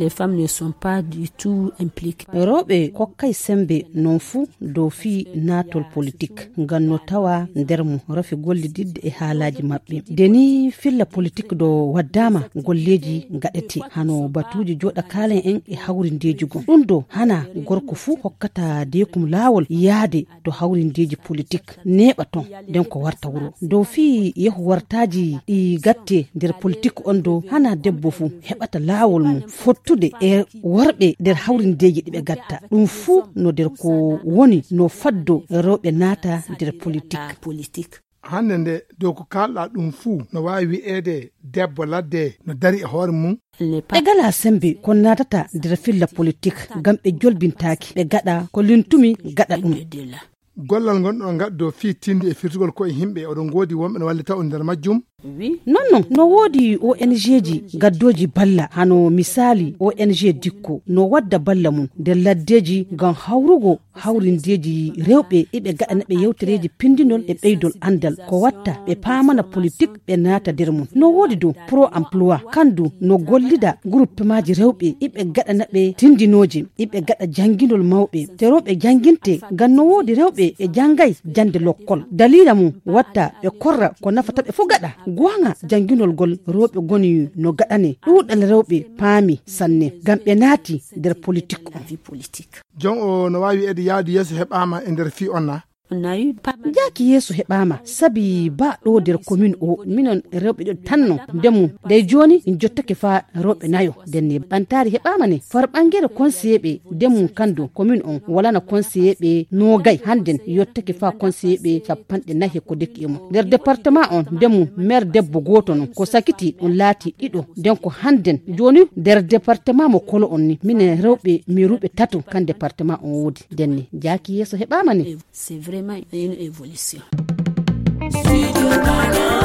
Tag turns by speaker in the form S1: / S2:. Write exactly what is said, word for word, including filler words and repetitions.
S1: les femmes ne sont pas du tout impliquées.
S2: Robe kokkai sembe non fu do fi natol politique ganno tawa ndermu rafi golli didde e haalaji mabbe deni filla politique do waddama golleji gadete hano batuji joda kalen en e hawrindeji gon dum do hana gorko fu hokkata de kum lawol yaade do hawrindeji politique neba ton den ko warta wuro do fi yehu wartaji i gatte der politique on do hana debbo fu hebata lawol mum fottude e worbe der hawrindeji dibe gatta dum fu no der ko woni no faddo rewbe nata der politique
S3: politique
S4: hande nde dow ko kalɗa ɗum fuu no wawi wi'ede debbo ladde no dari e hoore mum
S2: ɓe gala sembe ko natata nder filla politique gam ɓe jolbintaki ɓe gaɗa ko lintumi gaɗa ɗum
S4: gollal gonɗo gaddo fi tindi e firtugol koye himɓe oɗon goodi wonɓe no wallita on nder majjum
S2: non non no woodi O N G ji gaddoji balla hano misali O N G dikko no wadda balla mum nder laddeji gam hawrugo hawrindeji rewɓe eɓe gaɗana ɓe yewtereji pindinol e ɓeydol andal ko watta ɓe pamana politique ɓe naata nder mum no woodi do pro emploi kandu no gollida groupe maji rewɓe eɓe gaɗana ɓe tindinoji eɓe gaɗa janginol mawɓe te rewɓe janginte gam no woodi rewɓe e jangay jande lokkol dalila mum watta ɓe korra ko nafata ɓe fu gaɗa gwanga janginol gol rewɓe goni no gaɗane ɗuɗal rewɓe paami sanne gam ɓe naati nder politique
S3: politique
S4: jon o no wawi ede yaadu yeso heɓama e nder fi onna
S2: jaki yeso heɓama sabi ba ɗo nder commune o minon rewɓe ɗo tanno ndemu nde joni en jottake fa rewɓe nayo denne ɓantari heɓama ne far ɓangere conseiller ɓe ndemu kandu commune on walana conseiller ɓe nogay handen yottake fa conseiller ɓe capanɗe nayi ko dekki emo nder département on ndemu maire debbo goto non ko sakiti on laati ɗiɗo nden ko handen joni nder département mo kolo on ni minen rewɓe miruɓe tato kan département on woodi denne jaki yeso heɓama ne
S3: c'est vraiment une évolution. Studio Ghana.